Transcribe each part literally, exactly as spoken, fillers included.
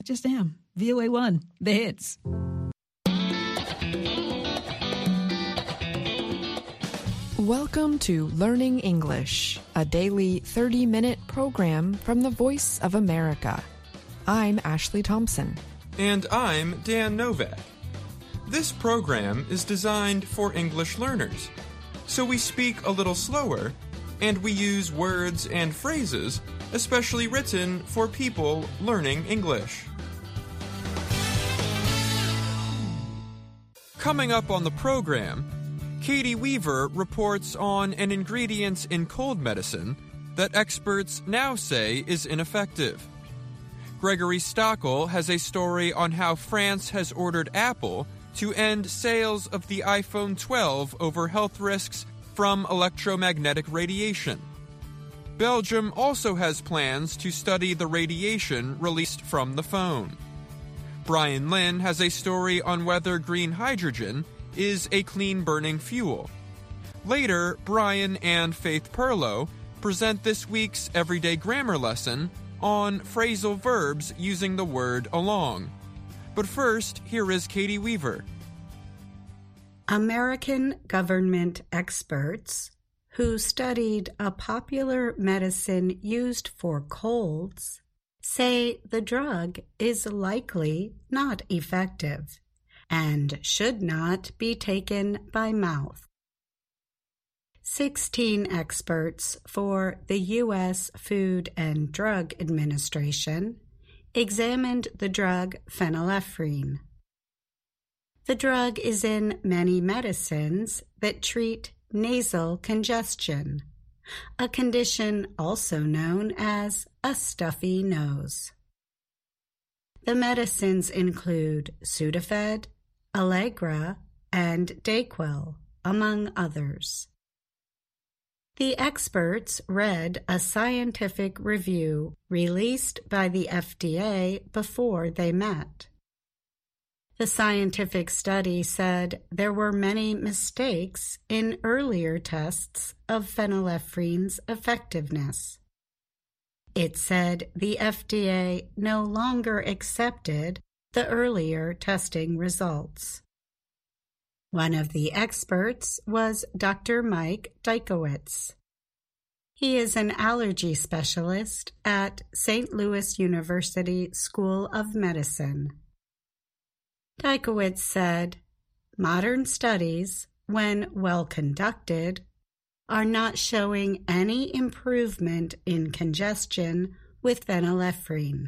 Just am. V O A one, the hits. Welcome to Learning English, a daily thirty-minute program from the Voice of America. I'm Ashley Thompson. And I'm Dan Novak. This program is designed for English learners, so we speak a little slower, and we use words and phrases especially written for people learning English. Coming up on the program, Katie Weaver reports on an ingredient in cold medicine that experts now say is ineffective. Gregory Stockel has a story on how France has ordered Apple to end sales of the iPhone twelve over health risks from electromagnetic radiation. Belgium also has plans to study the radiation released from the phone. Brian Lynn has a story on whether green hydrogen is a clean-burning fuel. Later, Brian and Faith Perlow present this week's Everyday Grammar lesson on phrasal verbs using the word along. But first, here is Katie Weaver. American government experts who studied a popular medicine used for colds say the drug is likely not effective and should not be taken by mouth. Sixteen experts for the U S Food and Drug Administration examined the drug phenylephrine. The drug is in many medicines that treat nasal congestion, a condition also known as a stuffy nose. The medicines include Sudafed, Allegra, and Dayquil, among others. The experts read a scientific review released by the F D A before they met. The scientific study said there were many mistakes in earlier tests of phenylephrine's effectiveness. It said the F D A no longer accepted the earlier testing results. One of the experts was Doctor Mike Dykowitz. He is an allergy specialist at Saint Louis University School of Medicine. Dykowitz said, "Modern studies, when well conducted, are not showing any improvement in congestion with phenylephrine."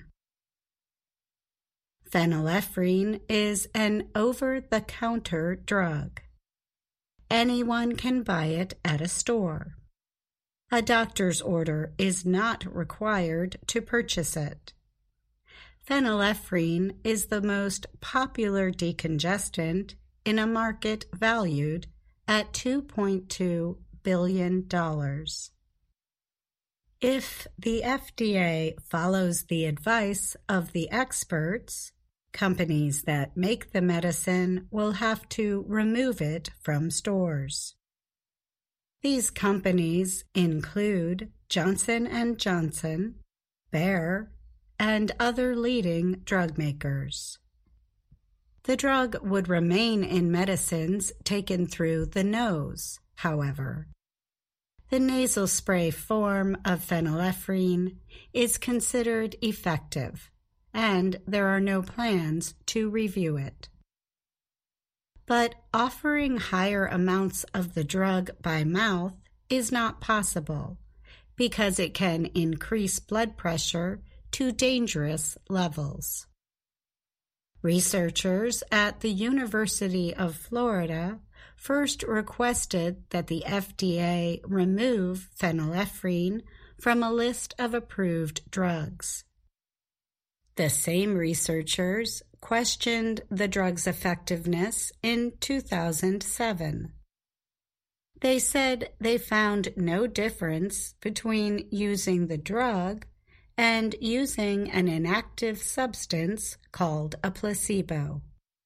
Phenylephrine is an over-the-counter drug. Anyone can buy it at a store. A doctor's order is not required to purchase it. Phenylephrine is the most popular decongestant in a market valued at two point two billion dollars. If the F D A follows the advice of the experts, companies that make the medicine will have to remove it from stores. These companies include Johnson and Johnson, Bayer, and other leading drug makers. The drug would remain in medicines taken through the nose, however. The nasal spray form of phenylephrine is considered effective, and there are no plans to review it. But offering higher amounts of the drug by mouth is not possible because it can increase blood pressure to dangerous levels. Researchers at the University of Florida first requested that the F D A remove phenylephrine from a list of approved drugs. The same researchers questioned the drug's effectiveness in two thousand seven. They said they found no difference between using the drug and using an inactive substance called a placebo.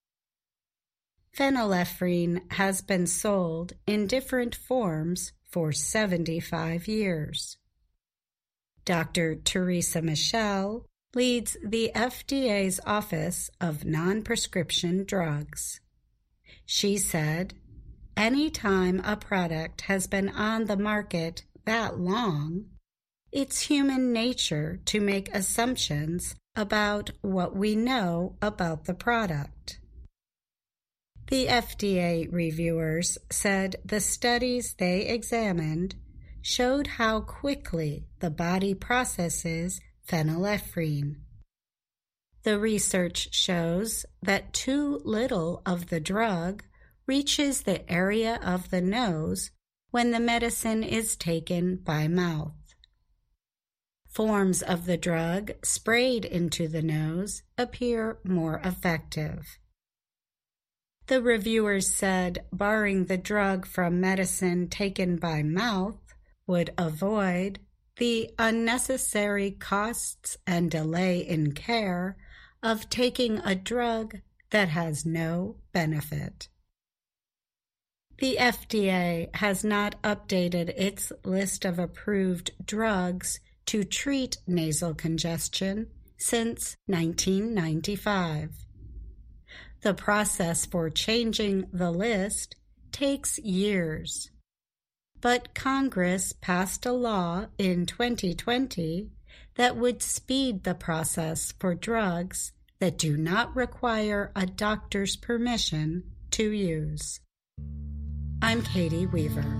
Phenylephrine has been sold in different forms for seventy-five years. Doctor Teresa Michel leads the F D A's Office of Non-Prescription Drugs. She said, "Any time a product has been on the market that long, it's human nature to make assumptions about what we know about the product." The F D A reviewers said the studies they examined showed how quickly the body processes phenylephrine. The research shows that too little of the drug reaches the area of the nose when the medicine is taken by mouth. Forms of the drug sprayed into the nose appear more effective. The reviewers said barring the drug from medicine taken by mouth would avoid the unnecessary costs and delay in care of taking a drug that has no benefit. The F D A has not updated its list of approved drugs to treat nasal congestion since nineteen ninety-five. The process for changing the list takes years. But Congress passed a law in twenty twenty that would speed the process for drugs that do not require a doctor's permission to use. I'm Katie Weaver.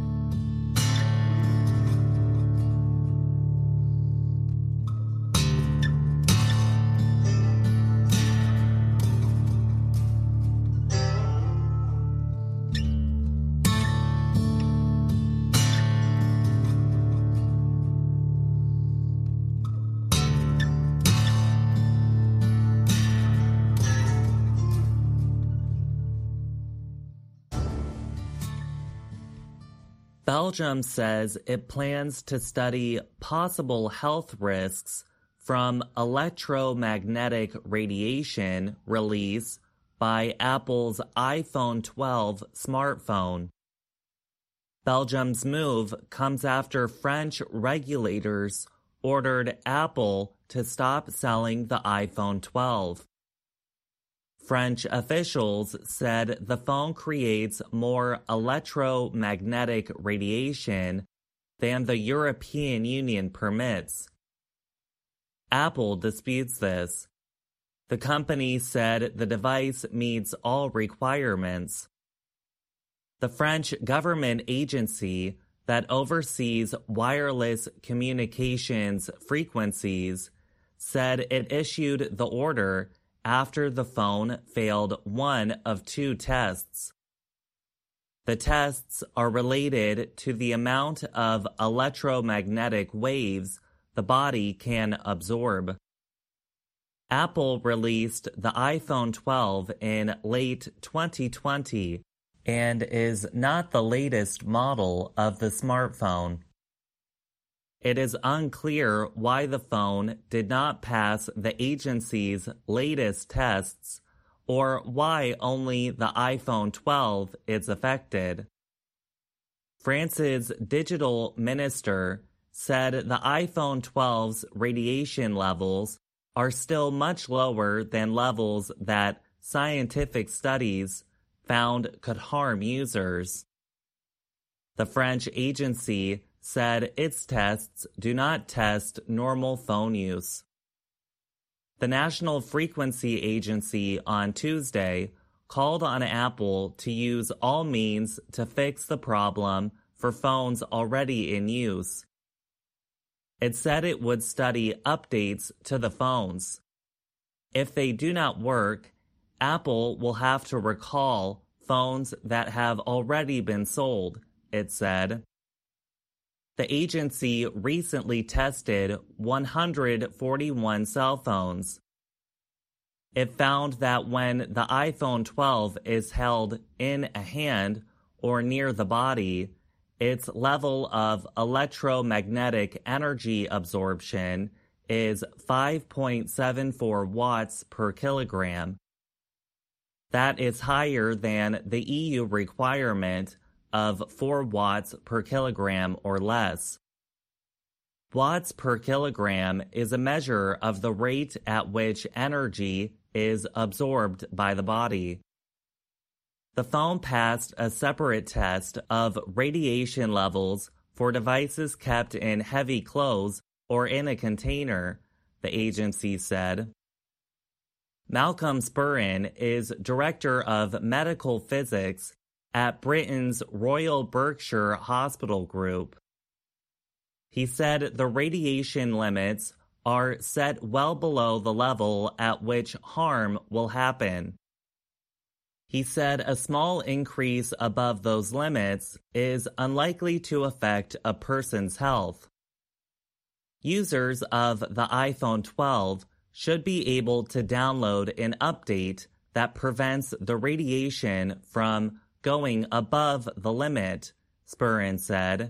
Belgium says it plans to study possible health risks from electromagnetic radiation release by Apple's iPhone twelve smartphone. Belgium's move comes after French regulators ordered Apple to stop selling the iPhone twelve. French officials said the phone creates more electromagnetic radiation than the European Union permits. Apple disputes this. The company said the device meets all requirements. The French government agency that oversees wireless communications frequencies said it issued the order after the phone failed one of two tests. The tests are related to the amount of electromagnetic waves the body can absorb. Apple released the iPhone twelve in late twenty twenty and is not the latest model of the smartphone. It is unclear why the phone did not pass the agency's latest tests or why only the iPhone twelve is affected. France's digital minister said the iPhone twelve's radiation levels are still much lower than levels that scientific studies found could harm users. The French agency said its tests do not test normal phone use. The National Frequency Agency on Tuesday called on Apple to use all means to fix the problem for phones already in use. It said it would study updates to the phones. If they do not work, Apple will have to recall phones that have already been sold, it said. The agency recently tested one hundred forty-one cell phones. It found that when the iPhone twelve is held in a hand or near the body, its level of electromagnetic energy absorption is five point seven four watts per kilogram. That is higher than the E U requirement of four watts per kilogram or less. watts per kilogram is a measure of the rate at which energy is absorbed by the body. The phone passed a separate test of radiation levels for devices kept in heavy clothes or in a container, the agency said. Malcolm Spurrin is Director of Medical Physics at Britain's Royal Berkshire Hospital Group. He said the radiation limits are set well below the level at which harm will happen. He said a small increase above those limits is unlikely to affect a person's health. Users of the iPhone twelve should be able to download an update that prevents the radiation from going above the limit, Spurrin said.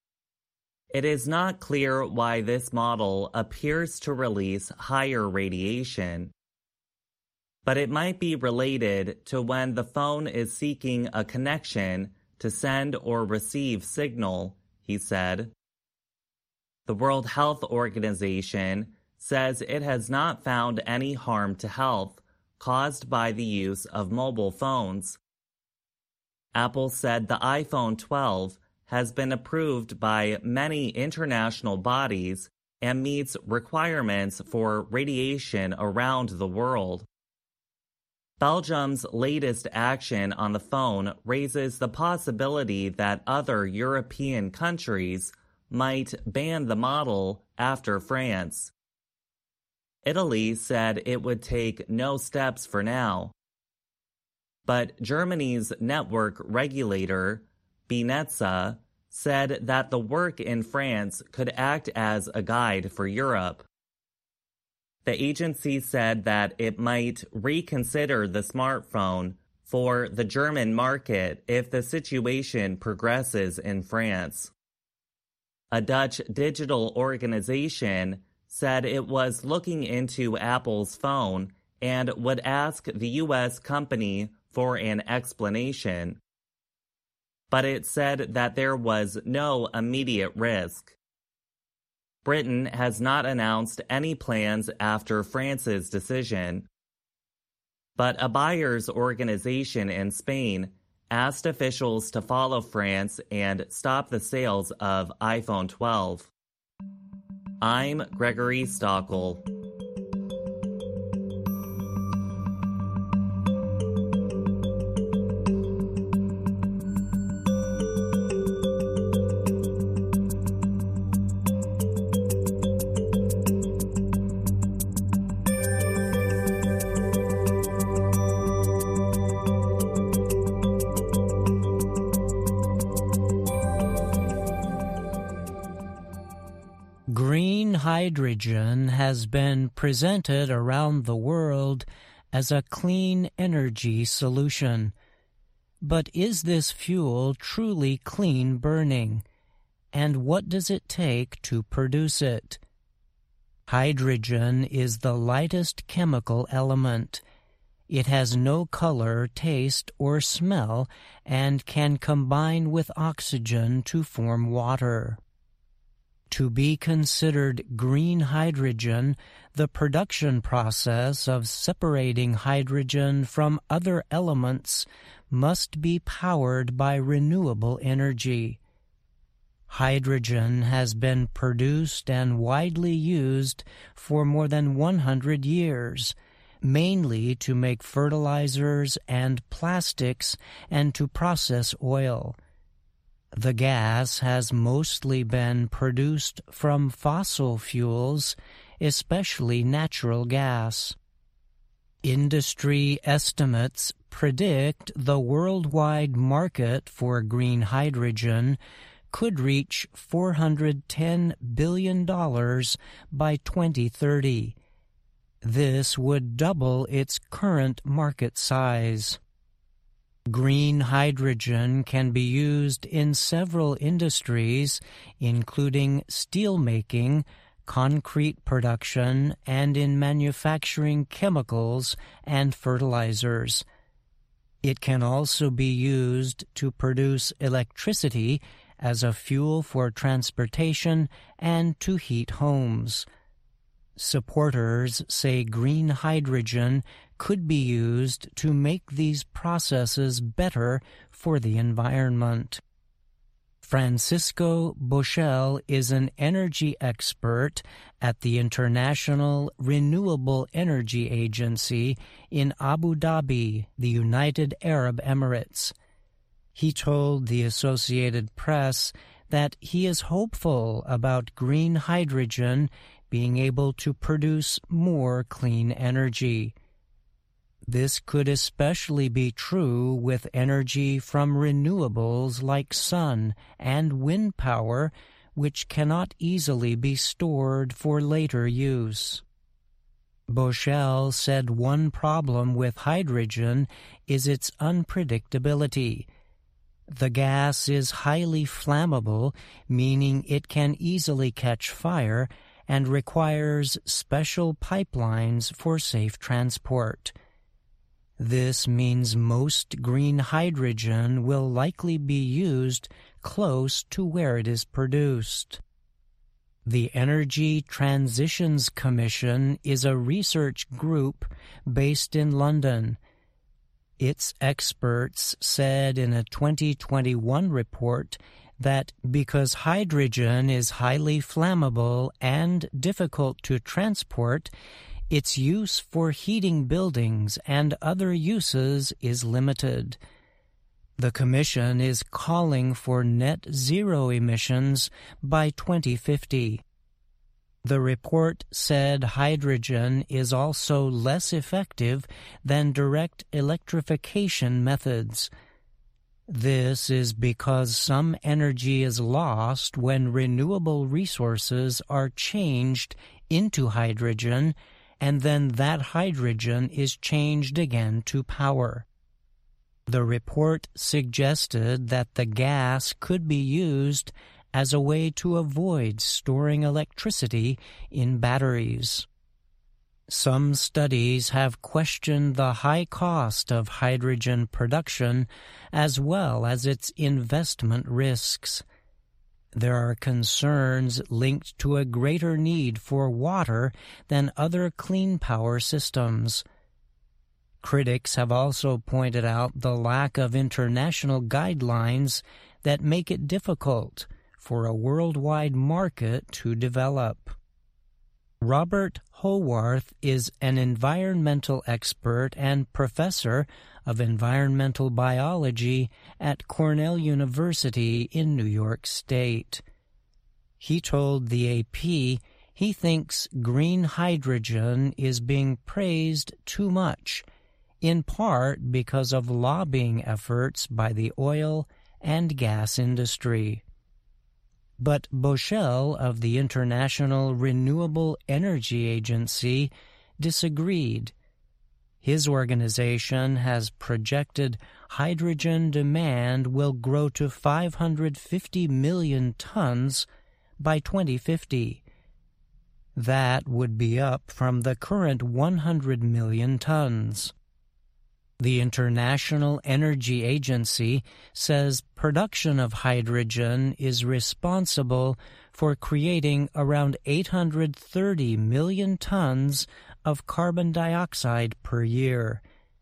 It is not clear why this model appears to release higher radiation, but it might be related to when the phone is seeking a connection to send or receive signal, he said. The World Health Organization says it has not found any harm to health caused by the use of mobile phones. Apple said the iPhone twelve has been approved by many international bodies and meets requirements for radiation around the world. Belgium's latest action on the phone raises the possibility that other European countries might ban the model after France. Italy said it would take no steps for now. But Germany's network regulator, BNetzA, said that the work in France could act as a guide for Europe. The agency said that it might reconsider the smartphone for the German market if the situation progresses in France. A Dutch digital organization said it was looking into Apple's phone and would ask the U S company for an explanation. But it said that there was no immediate risk. Britain has not announced any plans after France's decision. But a buyers' organization in Spain asked officials to follow France and stop the sales of iPhone twelve. I'm Gregory Stockel. Green hydrogen has been presented around the world as a clean energy solution. But is this fuel truly clean burning? And what does it take to produce it? Hydrogen is the lightest chemical element. It has no color, taste, or smell, and can combine with oxygen to form water. To be considered green hydrogen, the production process of separating hydrogen from other elements must be powered by renewable energy. Hydrogen has been produced and widely used for more than one hundred years, mainly to make fertilizers and plastics and to process oil. The gas has mostly been produced from fossil fuels, especially natural gas. Industry estimates predict the worldwide market for green hydrogen could reach four hundred ten billion dollars by twenty thirty. This would double its current market size. Green hydrogen can be used in several industries, including steelmaking, concrete production, and in manufacturing chemicals and fertilizers. It can also be used to produce electricity as a fuel for transportation and to heat homes. Supporters say green hydrogen could be used to make these processes better for the environment. Francisco Bochel is an energy expert at the International Renewable Energy Agency in Abu Dhabi, the United Arab Emirates. He told the Associated Press that he is hopeful about green hydrogen being able to produce more clean energy. This could especially be true with energy from renewables like sun and wind power, which cannot easily be stored for later use. Bochel said one problem with hydrogen is its unpredictability. The gas is highly flammable, meaning it can easily catch fire and requires special pipelines for safe transport. This means most green hydrogen will likely be used close to where it is produced. The Energy Transitions Commission is a research group based in London. Its experts said in a twenty twenty-one report that because hydrogen is highly flammable and difficult to transport, its use for heating buildings and other uses is limited. The Commission is calling for net zero emissions by twenty fifty. The report said hydrogen is also less effective than direct electrification methods. This is because some energy is lost when renewable resources are changed into hydrogen, and then that hydrogen is changed again to power. The report suggested that the gas could be used as a way to avoid storing electricity in batteries. Some studies have questioned the high cost of hydrogen production as well as its investment risks. There are concerns linked to a greater need for water than other clean power systems. Critics have also pointed out the lack of international guidelines that make it difficult for a worldwide market to develop. Robert Howarth is an environmental expert and professor of environmental biology at Cornell University in New York State. He told the A P he thinks green hydrogen is being praised too much, in part because of lobbying efforts by the oil and gas industry. But Bochel of the International Renewable Energy Agency disagreed. His organization has projected hydrogen demand will grow to five hundred fifty million tons by twenty fifty. That would be up from the current one hundred million tons. The International Energy Agency says production of hydrogen is responsible for creating around eight hundred thirty million tons of carbon dioxide per year.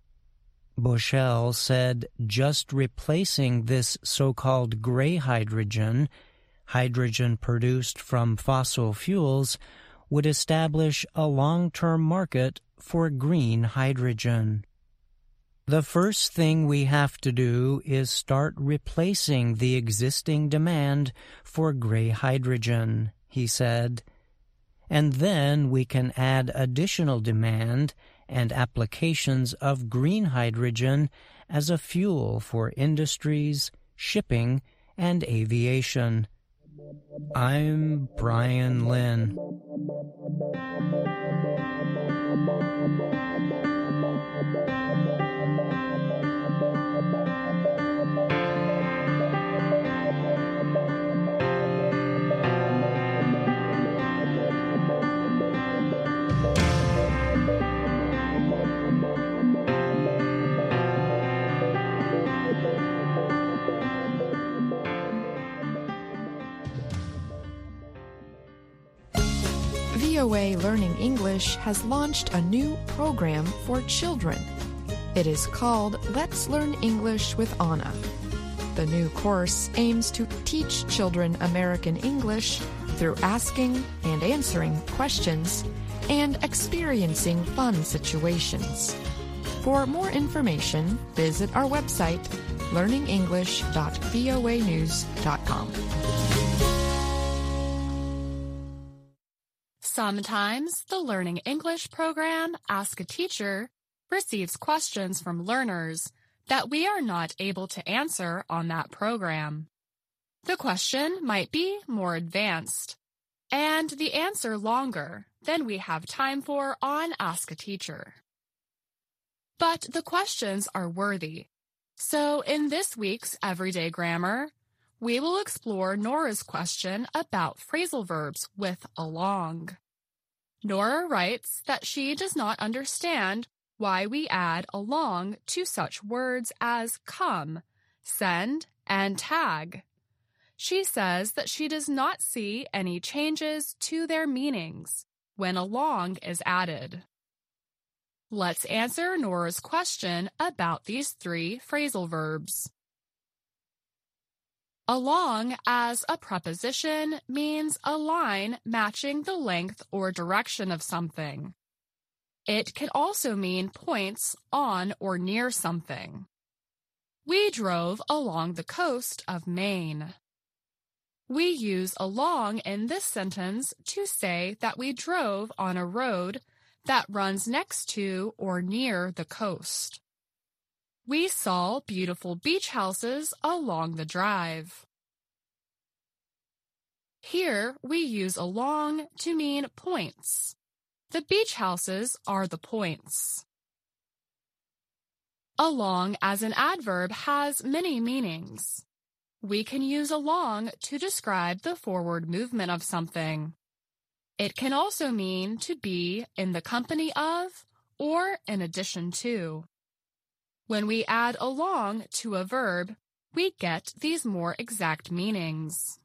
Bochel said just replacing this so-called gray hydrogen, hydrogen produced from fossil fuels, would establish a long-term market for green hydrogen. The first thing we have to do is start replacing the existing demand for gray hydrogen, he said. And then we can add additional demand and applications of green hydrogen as a fuel for industries, shipping, and aviation. I'm Brian Lynn. V O A Learning English has launched a new program for children. It is called Let's Learn English with Anna. The new course aims to teach children American English through asking and answering questions and experiencing fun situations. For more information, visit our website, learning english dot voa news dot com. Sometimes the Learning English program Ask a Teacher receives questions from learners that we are not able to answer on that program. The question might be more advanced, and the answer longer than we have time for on Ask a Teacher. But the questions are worthy. So in this week's Everyday Grammar, we will explore Nora's question about phrasal verbs with along. Nora writes that she does not understand why we add along to such words as come, send, and tag. She says that she does not see any changes to their meanings when along is added. Let's answer Nora's question about these three phrasal verbs. Along as a preposition means a line matching the length or direction of something. It can also mean points on or near something. We drove along the coast of Maine. We use along in this sentence to say that we drove on a road that runs next to or near the coast. We saw beautiful beach houses along the drive. Here we use along to mean points. The beach houses are the points. Along as an adverb has many meanings. We can use along to describe the forward movement of something. It can also mean to be in the company of or in addition to. When we add along to a verb, we get these more exact meanings.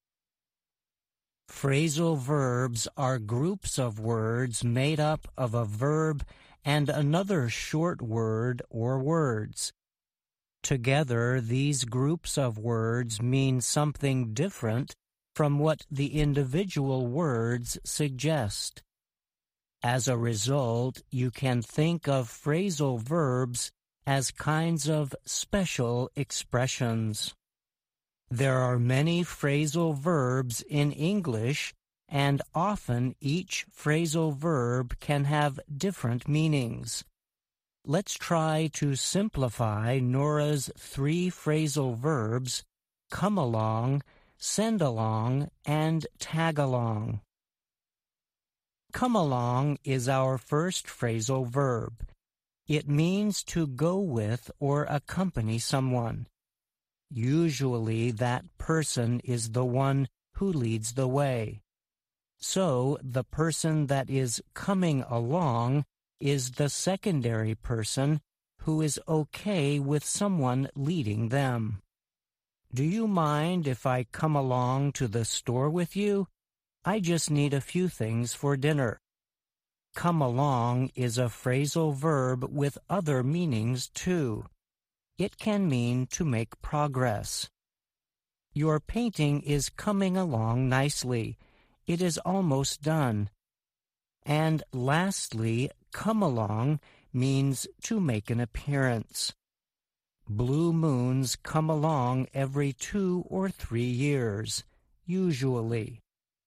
Phrasal verbs are groups of words made up of a verb and another short word or words. Together, these groups of words mean something different from what the individual words suggest. As a result, you can think of phrasal verbs as kinds of special expressions. There are many phrasal verbs in English, and often each phrasal verb can have different meanings. Let's try to simplify Nora's three phrasal verbs, come along, send along, and tag along. Come along is our first phrasal verb. It means to go with or accompany someone. Usually that person is the one who leads the way. So the person that is coming along is the secondary person who is okay with someone leading them. Do you mind if I come along to the store with you? I just need a few things for dinner. Come along is a phrasal verb with other meanings too. It can mean to make progress. Your painting is coming along nicely. It is almost done. And lastly, come along means to make an appearance. Blue moons come along every two or three years, usually.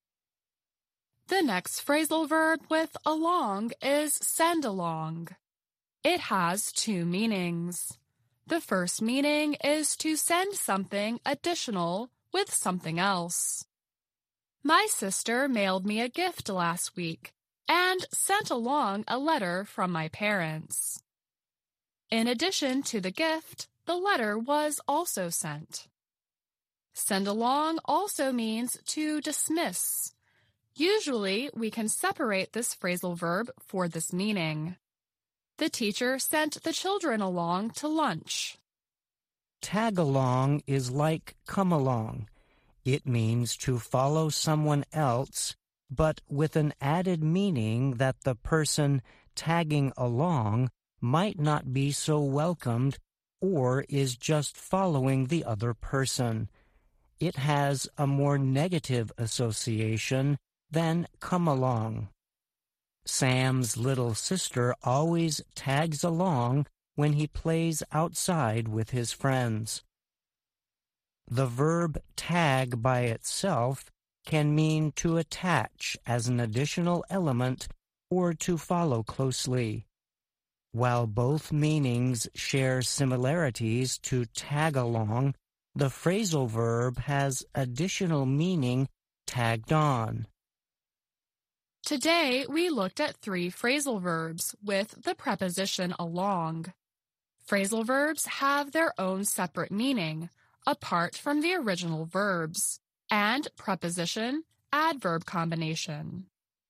The next phrasal verb with along is send along. It has two meanings. The first meaning is to send something additional with something else. My sister mailed me a gift last week and sent along a letter from my parents. In addition to the gift, the letter was also sent. Send along also means to dismiss. Usually, we can separate this phrasal verb for this meaning. The teacher sent the children along to lunch. Tag along is like come along. It means to follow someone else but with an added meaning that the person tagging along might not be so welcomed or is just following the other person. It has a more negative association than come along. Sam's little sister always tags along when he plays outside with his friends. The verb tag by itself can mean to attach as an additional element or to follow closely. While both meanings share similarities to tag along, the phrasal verb has additional meaning tagged on. Today, we looked at three phrasal verbs with the preposition along. Phrasal verbs have their own separate meaning, apart from the original verbs, and preposition-adverb combination.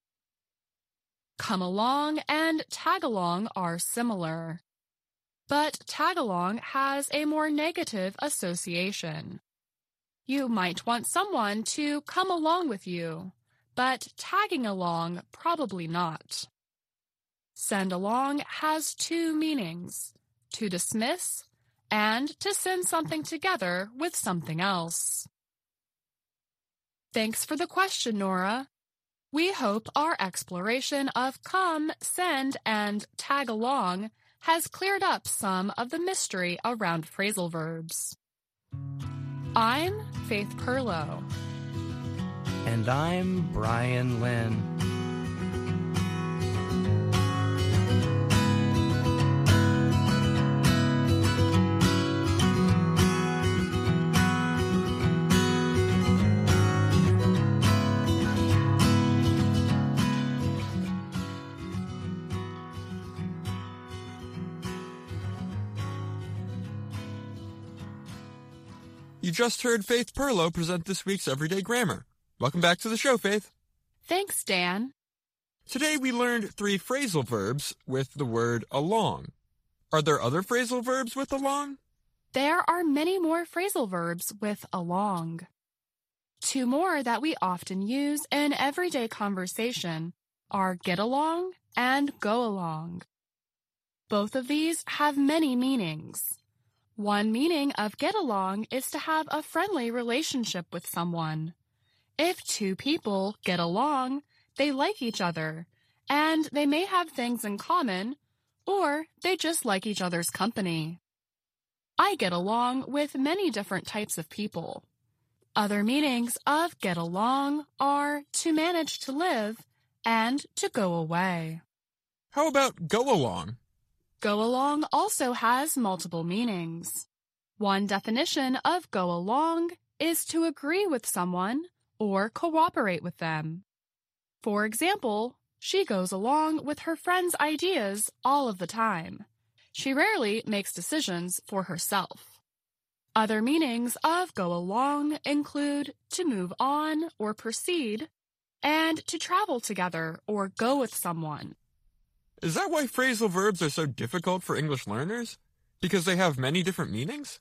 Come along and tag along are similar, but tag along has a more negative association. You might want someone to come along with you, but tagging along probably not. Send along has two meanings, to dismiss and to send something together with something else. Thanks for the question, Nora. We hope our exploration of come, send, and tag along has cleared up some of the mystery around phrasal verbs. I'm Faith Perlow. And I'm Brian Lynn. You just heard Faith Perlow present this week's Everyday Grammar. Welcome back to the show, Faith. Thanks, Dan. Today we learned three phrasal verbs with the word along. Are there other phrasal verbs with along? There are many more phrasal verbs with along. Two more that we often use in everyday conversation are get along and go along. Both of these have many meanings. One meaning of get along is to have a friendly relationship with someone. If two people get along, they like each other, and they may have things in common, or they just like each other's company. I get along with many different types of people. Other meanings of get along are to manage to live and to go away. How about go along? Go along also has multiple meanings. One definition of go along is to agree with someone or cooperate with them. For example, she goes along with her friend's ideas all of the time. She rarely makes decisions for herself. Other meanings of go along include to move on or proceed, and to travel together or go with someone. Is that why phrasal verbs are so difficult for English learners? Because they have many different meanings?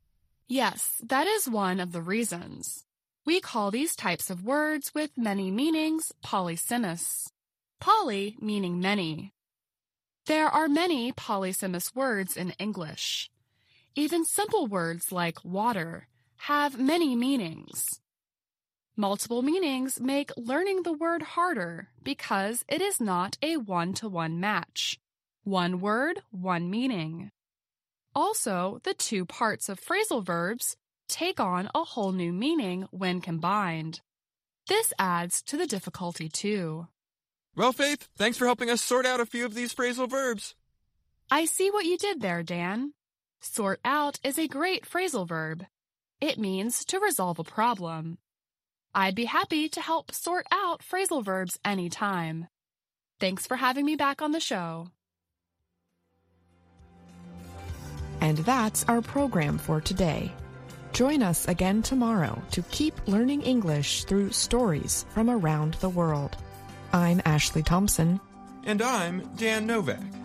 Yes, that is one of the reasons. We call these types of words with many meanings polysemous. Poly meaning many. There are many polysemous words in English. Even simple words like water have many meanings. Multiple meanings make learning the word harder because it is not a one-to-one match. One word, one meaning. Also, the two parts of phrasal verbs take on a whole new meaning when combined. This adds to the difficulty too. Well, Faith, thanks for helping us sort out a few of these phrasal verbs. I see what you did there, Dan. Sort out is a great phrasal verb. It means to resolve a problem. I'd be happy to help sort out phrasal verbs anytime. Thanks for having me back on the show. And that's our program for today. Join us again tomorrow to keep learning English through stories from around the world. I'm Ashley Thompson. And I'm Dan Novak.